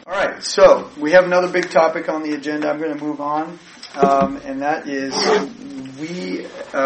All right, so we have another big topic on the agenda. I'm going to move on, and that is we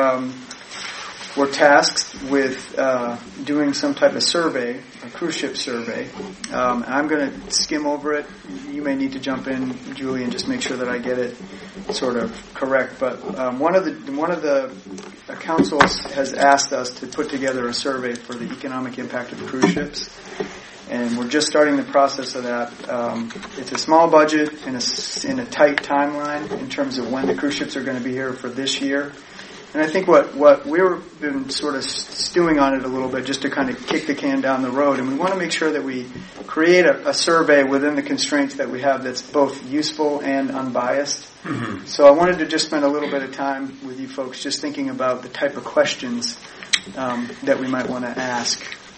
were tasked with doing some type of survey, a cruise ship survey. I'm going to skim over it. You may need to jump in, Julie, and just make sure that I get it sort of correct. But one of the councils has asked us to put together a survey for the economic impact of cruise ships. And we're just starting the process of that. It's a small budget in a tight timeline in terms of when the cruise ships are going to be here for this year. And I think what we've been sort of stewing on it a little bit just to kind of kick the can down the road. And we want to make sure that we create a survey within the constraints that we have that's both useful and unbiased. Mm-hmm. So I wanted to just spend a little bit of time with you folks just thinking about the type of questions that we might want to ask.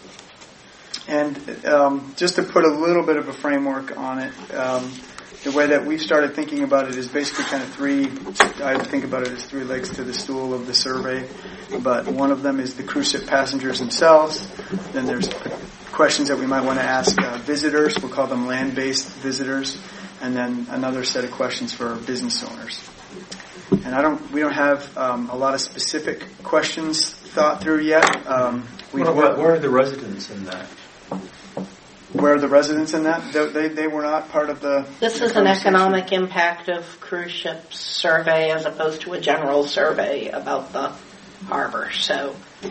And just to put a little bit of a framework on it, the way that we've started thinking about it is basically kind of I think about it as three legs to the stool of the survey. But one of them is the cruise ship passengers themselves. Then there's questions that we might want to ask visitors. We'll call them land-based visitors. And then another set of questions for business owners. And we don't have a lot of specific questions thought through yet. Where are the residents in that? Where are the residents in that? They were not part of the... This is an economic impact of cruise ships survey as opposed to a general survey about the harbor, so...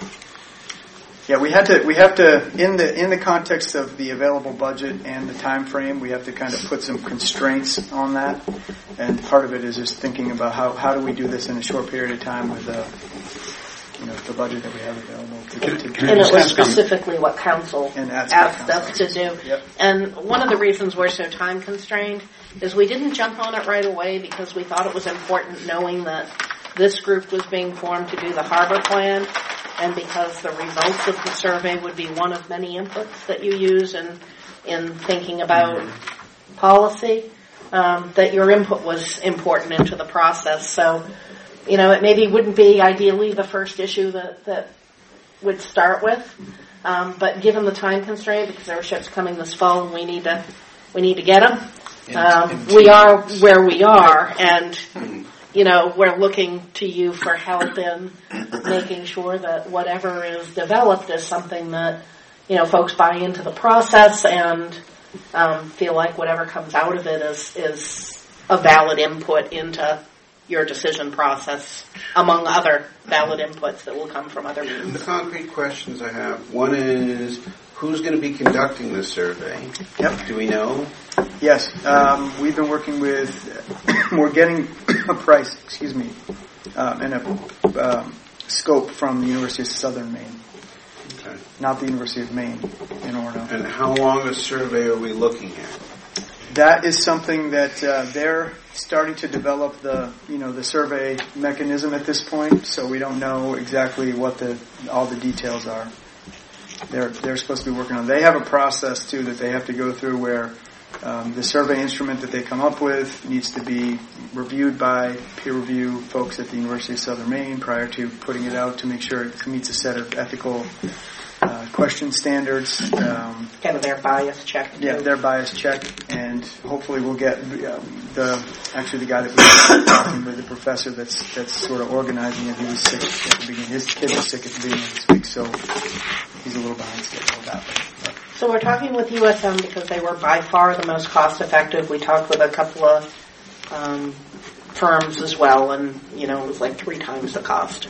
Yeah, we have to in the context of the available budget and the time frame, we have to kind of put some constraints on that. And part of it is just thinking about how do we do this in a short period of time with the budget that we have available. And it was specifically what council asked us to do. Yep. And one of the reasons we're so time constrained is we didn't jump on it right away because we thought it was important knowing that this group was being formed to do the harbor plan, and because the results of the survey would be one of many inputs that you use in thinking about policy, that your input was important into the process. So, it maybe wouldn't be ideally the first issue that would start with, but given the time constraint, because there are ships coming this fall and we need to get them, we are where we are, and we're looking to you for help in making sure that whatever is developed is something that folks buy into the process and feel like whatever comes out of it is a valid input into your decision process, among other valid inputs that will come from other means. The concrete questions I have. One is, who's going to be conducting this survey? Yep. Do we know? Yes. We've been working with, we're getting a price, and a scope from the University of Southern Maine. Okay. Not the University of Maine in Orono. And how long a survey are we looking at? That is something that they're starting to develop the survey mechanism at this point, so we don't know exactly what all the details are. They're supposed to be working on. They have a process too that they have to go through where the survey instrument that they come up with needs to be reviewed by peer review folks at the University of Southern Maine prior to putting it out to make sure it meets a set of ethical question standards. Kind of their bias check. Yeah, their bias check, and hopefully we'll get the guy that we're talking with, the professor that's sort of organizing it. He was sick at the beginning. His kid was sick at the beginning of this week, so he's a little behind schedule with that. So we're talking with USM because they were by far the most cost effective. We talked with a couple of firms as well, and it was like 3 times the cost.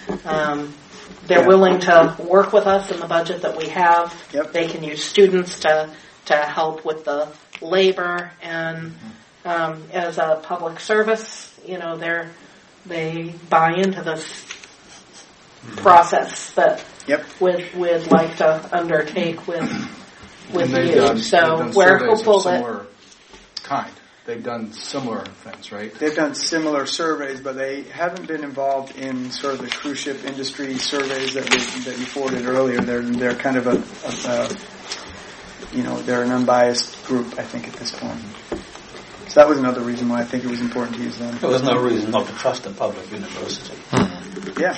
They're willing to work with us in the budget that we have. Yep. They can use students to help with the labor, and as a public service, they buy into this process that we'd like to undertake with you. So we're hopeful that they've done similar things, right? They've done similar surveys, but they haven't been involved in sort of the cruise ship industry surveys that you forwarded earlier. They're kind of they're an unbiased group, I think, at this point. So that was another reason why I think it was important to use them. There was no reason not to trust a public university. Yeah.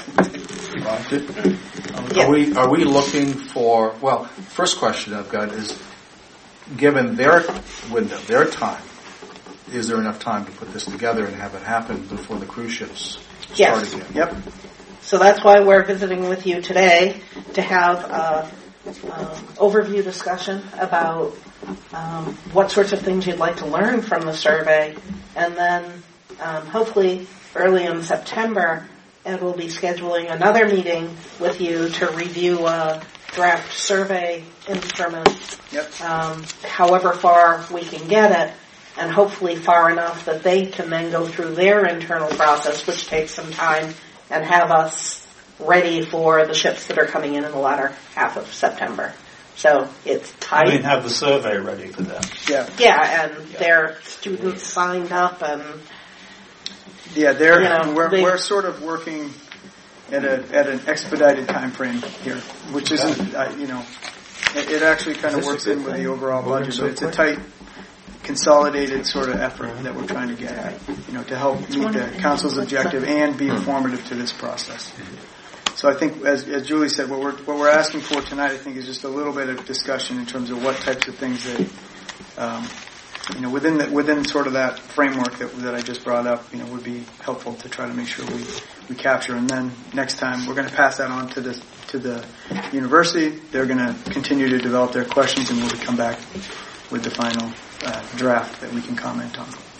Are we looking for? Well, first question I've got is, given their window, their time, is there enough time to put this together and have it happen before the cruise ships start Yes. again? Yep. So that's why we're visiting with you today, to have a overview discussion about what sorts of things you'd like to learn from the survey, and then hopefully early in September, Ed will be scheduling another meeting with you to review a draft survey instrument, Yep. however far we can get it, and hopefully far enough that they can then go through their internal process, which takes some time, and have us ready for the ships that are coming in the latter half of September. So it's I mean, tight. have the survey ready for them. Yeah. Yeah, and their students signed up, and Yeah, they- we're sort of working at an expedited time frame here, which isn't, it actually kind of works in with the overall budget, but it's a tight, consolidated sort of effort that we're trying to get at, to help meet the council's objective and be informative to this process. So I think, as Julie said, what we're asking for tonight, I think, is just a little bit of discussion in terms of what types of things that, within sort of that framework that I just brought up, would be helpful to try to make sure we capture. And then next time we're going to pass that on to the university. They're going to continue to develop their questions, and we'll come back with the final draft that we can comment on.